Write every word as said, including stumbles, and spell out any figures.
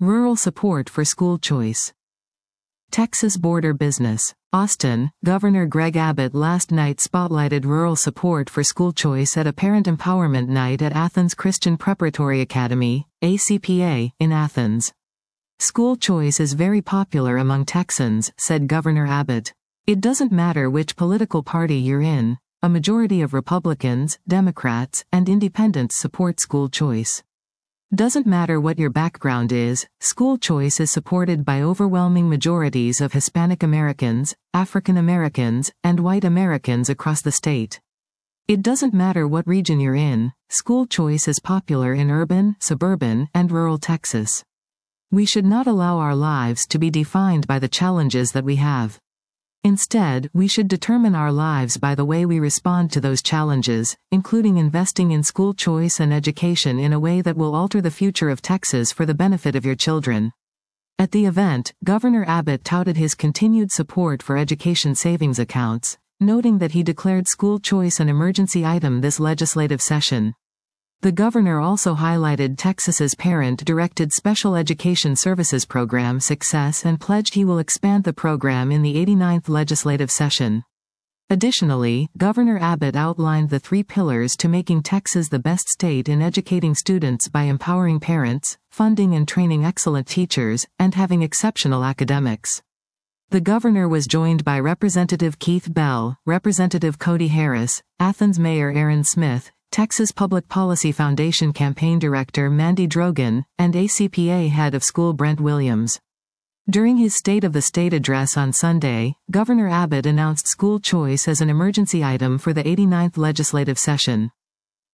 Rural support for school choice. Texas border business. Austin, Governor Greg Abbott last night spotlighted rural support for school choice at a parent empowerment night at Athens Christian Preparatory Academy, A C P A, in Athens. School choice is very popular among Texans, said Governor Abbott. It doesn't matter which political party you're in, a majority of Republicans, Democrats, and independents support school choice. Doesn't matter what your background is, school choice is supported by overwhelming majorities of Hispanic Americans, African Americans, and white Americans across the state. It doesn't matter what region you're in, school choice is popular in urban, suburban, and rural Texas. We should not allow our lives to be defined by the challenges that we have. Instead, we should determine our lives by the way we respond to those challenges, including investing in school choice and education in a way that will alter the future of Texas for the benefit of your children. At the event, Governor Abbott touted his continued support for education savings accounts, noting that he declared school choice an emergency item this legislative session. The governor also highlighted Texas's parent-directed Special Education Services Program success and pledged he will expand the program in the eighty-ninth legislative session. Additionally, Governor Abbott outlined the three pillars to making Texas the best state in educating students by empowering parents, funding and training excellent teachers, and having exceptional academics. The governor was joined by Representative Keith Bell, Representative Cody Harris, Athens Mayor Aaron Smith, Texas Public Policy Foundation Campaign Director Mandy Drogan, and A C P A Head of School Brent Williams. During his State of the State address on Sunday, Governor Abbott announced school choice as an emergency item for the eighty-ninth legislative session.